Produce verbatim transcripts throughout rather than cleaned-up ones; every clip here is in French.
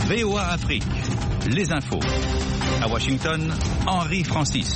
V O A Afrique, les infos. À Washington, Henri Francisque.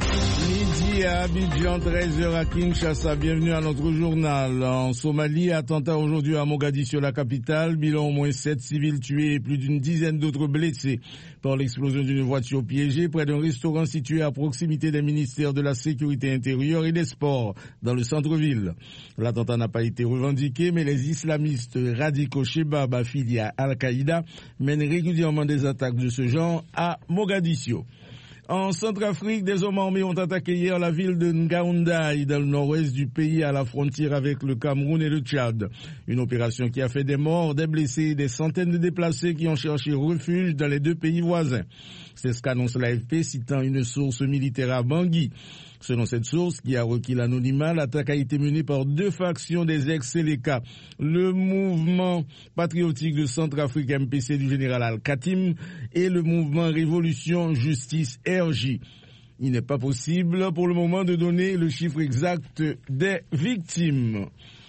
Midi à Abidjan, treize heures à Kinshasa. Bienvenue à notre journal. En Somalie, attentat aujourd'hui à Mogadiscio, la capitale. Bilan au moins sept civils tués et plus d'une dizaine d'autres blessés par l'explosion d'une voiture piégée près d'un restaurant situé à proximité des ministères de la Sécurité intérieure et des Sports dans le centre-ville. L'attentat n'a pas été revendiqué, mais les islamistes radicaux Shebab affiliés à Al-Qaïda mènent régulièrement des attaques de ce genre à Mogadiscio. En Centrafrique, des hommes armés ont attaqué hier la ville de Ngaoundai, dans le nord-ouest du pays, à la frontière avec le Cameroun et le Tchad. Une opération qui a fait des morts, des blessés et des centaines de déplacés qui ont cherché refuge dans les deux pays voisins. C'est ce qu'annonce l'A F P, citant une source militaire à Bangui. Selon cette source, qui a requis l'anonymat, l'attaque a été menée par deux factions des ex-Séléka. Le mouvement patriotique de Centrafrique M P C du général Al-Katim et le mouvement Révolution Justice R J. Il n'est pas possible pour le moment de donner le chiffre exact des victimes.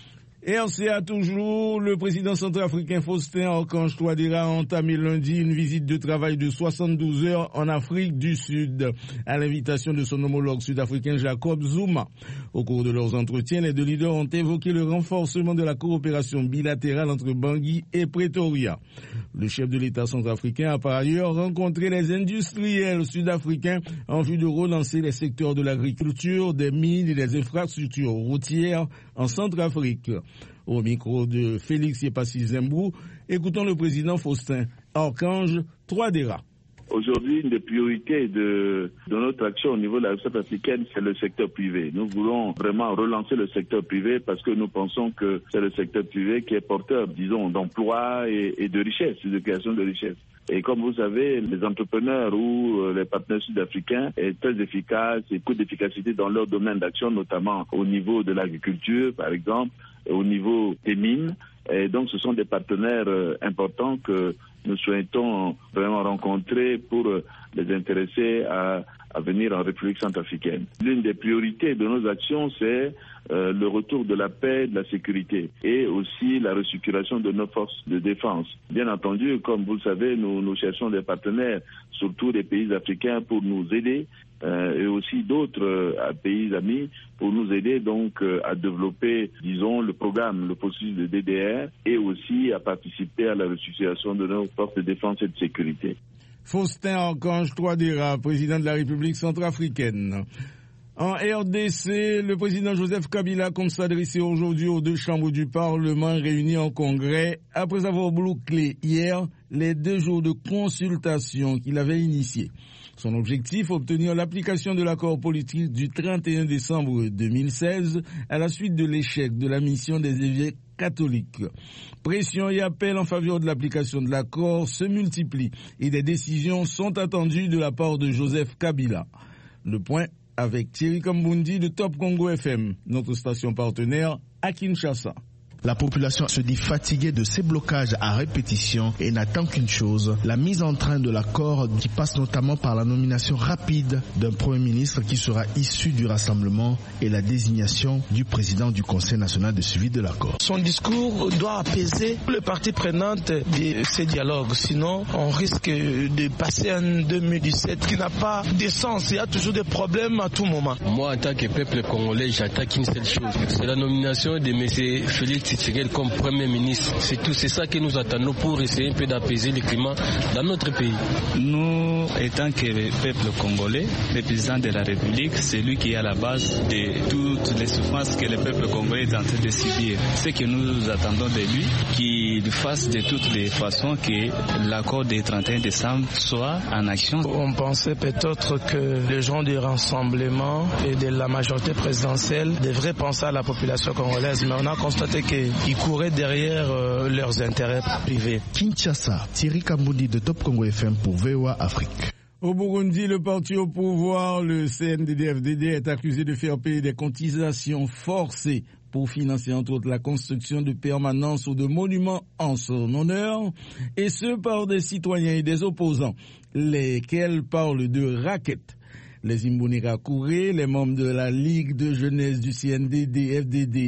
R C A toujours, le président centrafricain Faustin Archange Touadéra a entamé lundi une visite de travail de soixante-douze heures en Afrique du Sud, à l'invitation de son homologue sud-africain Jacob Zuma. Au cours de leurs entretiens, les deux leaders ont évoqué le renforcement de la coopération bilatérale entre Bangui et Pretoria. Le chef de l'État centrafricain a par ailleurs rencontré les industriels sud-africains en vue de relancer les secteurs de l'agriculture, des mines et des infrastructures routières en Centrafrique. Au micro de Félix Yepassi Zembou, écoutons le président Faustin Archange Touadéra. Aujourd'hui, une des priorités de, de notre action au niveau de la société africaine, c'est le secteur privé. Nous voulons vraiment relancer le secteur privé parce que nous pensons que c'est le secteur privé qui est porteur, disons, d'emplois et, et de richesses, de création de richesses. Et comme vous savez, les entrepreneurs ou les partenaires sud-africains sont très efficaces et beaucoup d'efficacité dans leur domaine d'action, notamment au niveau de l'agriculture, par exemple, et au niveau des mines. Et donc, ce sont des partenaires importants que nous souhaitons vraiment rencontrer pour les intéresser à, à venir en République centrafricaine. L'une des priorités de nos actions, c'est euh, le retour de la paix, de la sécurité et aussi la restructuration de nos forces de défense. Bien entendu, comme vous le savez, nous, nous cherchons des partenaires, surtout des pays africains, pour nous aider euh, et aussi d'autres euh, pays amis pour nous aider donc euh, à développer, disons, le programme, le processus de D D R et aussi à participer à la restructuration de nos forces de défense et de sécurité. Faustin Archange Touadéra, président de la République centrafricaine. En R D C, le président Joseph Kabila compte s'adresser aujourd'hui aux deux chambres du Parlement réunies en congrès après avoir bouclé hier les deux jours de consultation qu'il avait initiés. Son objectif, obtenir l'application de l'accord politique du trente et un décembre deux mille seize à la suite de l'échec de la mission des évêques catholiques. Pression et appel en faveur de l'application de l'accord se multiplient et des décisions sont attendues de la part de Joseph Kabila. Le point avec Thierry Kambundi de Top Congo F M, notre station partenaire à Kinshasa. La population se dit fatiguée de ces blocages à répétition et n'attend qu'une chose, la mise en train de l'accord qui passe notamment par la nomination rapide d'un Premier ministre qui sera issu du rassemblement et la désignation du président du Conseil national de suivi de l'accord. Son discours doit apaiser les parties prenantes de ces dialogues, sinon on risque de passer en deux mille dix-sept qui n'a pas de sens, il y a toujours des problèmes à tout moment. Moi en tant que peuple congolais, j'attends qu'une seule chose, c'est la nomination de M. Félix comme Premier ministre. C'est tout, c'est ça que nous attendons pour essayer un peu d'apaiser le climat dans notre pays. Nous, étant que le peuple congolais, le président de la République, c'est lui qui est à la base de toutes les souffrances que le peuple congolais est en train de subir. Ce que nous attendons de lui, qu'il fasse de toutes les façons que l'accord du trente et un décembre soit en action. On pensait peut-être que les gens du rassemblement et de la majorité présidentielle devraient penser à la population congolaise, mais on a constaté que ils couraient derrière euh, leurs intérêts privés. Kinshasa, Thierry Kambundi de Top Congo F M pour V O A Afrique. Au Burundi, le parti au pouvoir, le C N D D F D D, est accusé de faire payer des cotisations forcées pour financer entre autres la construction de permanences ou de monuments en son honneur, et ce par des citoyens et des opposants, lesquels parlent de raquettes. Les Imbonerakure, les membres de la Ligue de jeunesse du C N D D F D D,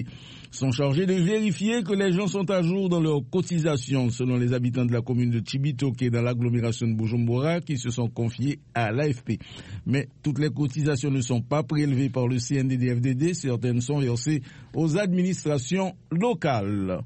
sont chargés de vérifier que les gens sont à jour dans leurs cotisations, selon les habitants de la commune de Chibitoke dans l'agglomération de Bujumbura qui se sont confiés à l'A F P. Mais toutes les cotisations ne sont pas prélevées par le C N D D F D D, certaines sont versées aux administrations locales.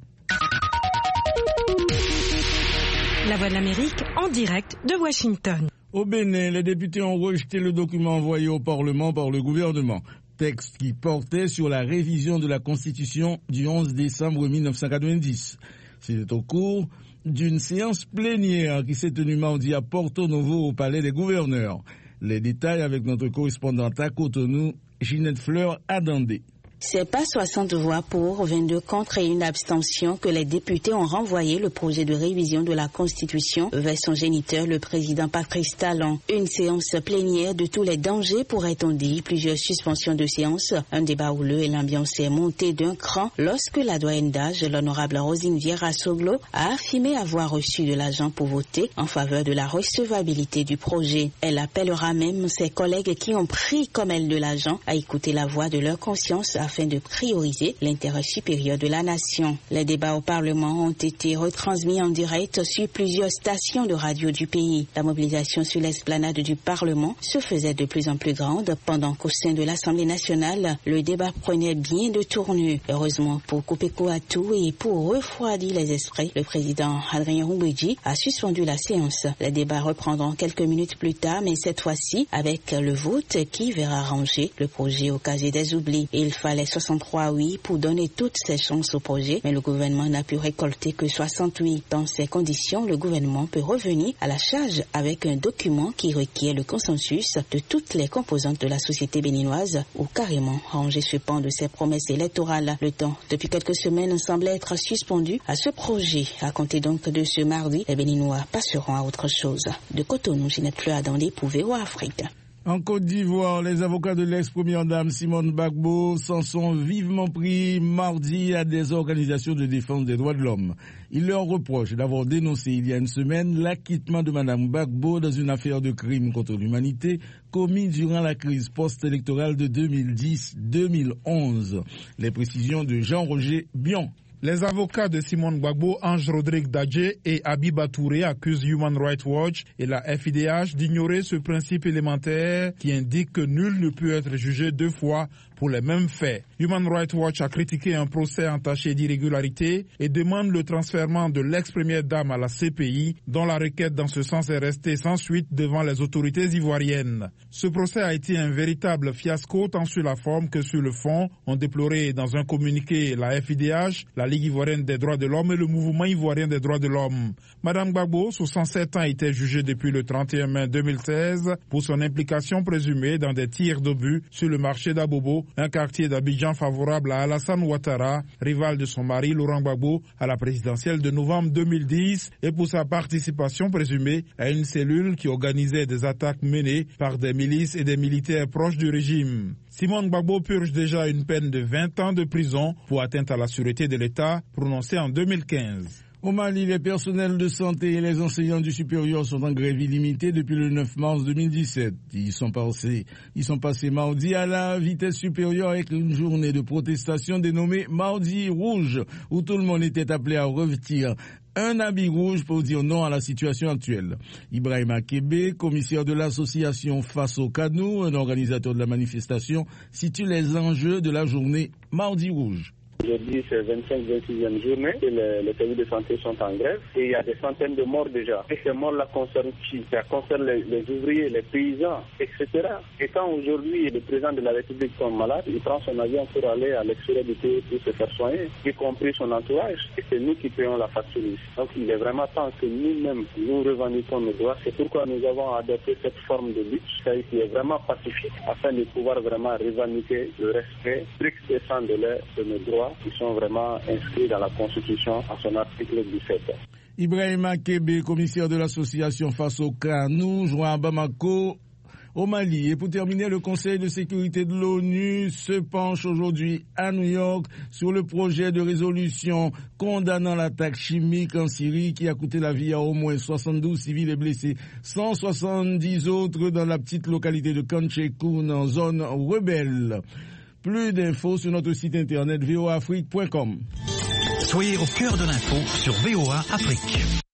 La Voix de l'Amérique en direct de Washington. Au Bénin, les députés ont rejeté le document envoyé au Parlement par le gouvernement. Texte qui portait sur la révision de la Constitution du onze décembre mille neuf cent quatre-vingt-dix. C'était au cours d'une séance plénière qui s'est tenue mardi à Porto Novo au Palais des gouverneurs. Les détails avec notre correspondante à Cotonou, Ginette Fleur Adandé. C'est pas soixante voix pour, vingt-deux contre et une abstention que les députés ont renvoyé le projet de révision de la Constitution vers son géniteur, le président Patrice Talon. Une séance plénière de tous les dangers, pourrait-on dire, plusieurs suspensions de séance, un débat houleux et l'ambiance est montée d'un cran lorsque la doyenne d'âge, l'honorable Rosine Vieira Soglo, a affirmé avoir reçu de l'argent pour voter en faveur de la recevabilité du projet. Elle appellera même ses collègues qui ont pris comme elle de l'argent à écouter la voix de leur conscience afin de prioriser l'intérêt supérieur de la nation. Les débats au Parlement ont été retransmis en direct sur plusieurs stations de radio du pays. La mobilisation sur l'esplanade du Parlement se faisait de plus en plus grande pendant qu'au sein de l'Assemblée nationale, le débat prenait bien de tournure. Heureusement pour couper court à tout et pour refroidir les esprits, le président Adrien Roubedji a suspendu la séance. Les débats reprendront quelques minutes plus tard, mais cette fois-ci avec le vote qui verra ranger le projet au casier des oublis. Il fallait soixante-trois oui pour donner toutes ses chances au projet, mais le gouvernement n'a pu récolter que soixante-huit. Dans ces conditions, le gouvernement peut revenir à la charge avec un document qui requiert le consensus de toutes les composantes de la société béninoise ou carrément ranger ce pan de ses promesses électorales. Le temps, depuis quelques semaines, semblait être suspendu à ce projet. À compter donc de ce mardi, les Béninois passeront à autre chose. De Cotonou, Ginette Fleur Adandé pour V O A Afrique. En Côte d'Ivoire, les avocats de l'ex-première dame Simone Gbagbo s'en sont vivement pris mardi à des organisations de défense des droits de l'homme. Ils leur reprochent d'avoir dénoncé il y a une semaine l'acquittement de Mme Gbagbo dans une affaire de crime contre l'humanité commis durant la crise post-électorale de deux mille dix deux mille onze. Les précisions de Jean-Roger Bion. Les avocats de Simone Gbagbo, Ange Rodrigue Dadje et Abiba Touré accusent Human Rights Watch et la F I D H d'ignorer ce principe élémentaire qui indique que nul ne peut être jugé deux fois pour les mêmes faits. Human Rights Watch a critiqué un procès entaché d'irrégularité et demande le transfèrement de l'ex-première dame à la C P I, dont la requête dans ce sens est restée sans suite devant les autorités ivoiriennes. Ce procès a été un véritable fiasco tant sur la forme que sur le fond, ont déploré dans un communiqué la F I D H, la Ligue ivoirienne des droits de l'homme et le mouvement ivoirien des droits de l'homme. Madame Gbagbo, soixante-sept ans, était jugée depuis le trente et un mai deux mille seize pour son implication présumée dans des tirs d'obus sur le marché d'Abobo, un quartier d'Abidjan favorable à Alassane Ouattara, rival de son mari Laurent Gbagbo à la présidentielle de novembre deux mille dix, et pour sa participation présumée à une cellule qui organisait des attaques menées par des milices et des militaires proches du régime. Simone Gbagbo purge déjà une peine de vingt ans de prison pour atteinte à la sûreté de l'État, prononcée en deux mille quinze. Au Mali, les personnels de santé et les enseignants du supérieur sont en grève illimitée depuis le neuf mars deux mille dix-sept. Ils sont passés, ils sont passés mardi à la vitesse supérieure avec une journée de protestation dénommée Mardi Rouge, où tout le monde était appelé à revêtir un habit rouge pour dire non à la situation actuelle. Ibrahima Kébé, commissaire de l'association Face au Canou, un organisateur de la manifestation, situe les enjeux de la journée Mardi Rouge. Aujourd'hui, c'est vingt-cinq vingt-sixième journée et les, les services de santé sont en grève et il y a des centaines de morts déjà. Et ces morts-là concernent qui? Ça concerne les, les ouvriers, les paysans, et cetera. Et quand aujourd'hui le président de la République tombe malade, il prend son avion pour aller à l'extérieur du pays pour se faire soigner, y compris son entourage. Et c'est nous qui payons la facture. Donc il est vraiment temps que nous-mêmes, nous revendiquons nos droits. C'est pourquoi nous avons adopté cette forme de lutte qui est vraiment pacifique afin de pouvoir vraiment revendiquer le respect strict et sans délai de nos droits qui sont vraiment inscrits dans la Constitution à son article dix-sept. Ibrahima Kébé, commissaire de l'association Face au Canou, joint à Bamako, au Mali. Et pour terminer, le Conseil de sécurité de l'ONU se penche aujourd'hui à New York sur le projet de résolution condamnant l'attaque chimique en Syrie qui a coûté la vie à au moins soixante-douze civils et blessés, cent soixante-dix autres dans la petite localité de Kanchekoun en zone rebelle. Plus d'infos sur notre site internet v o a afrique point com. Soyez au cœur de l'info sur V O A Afrique.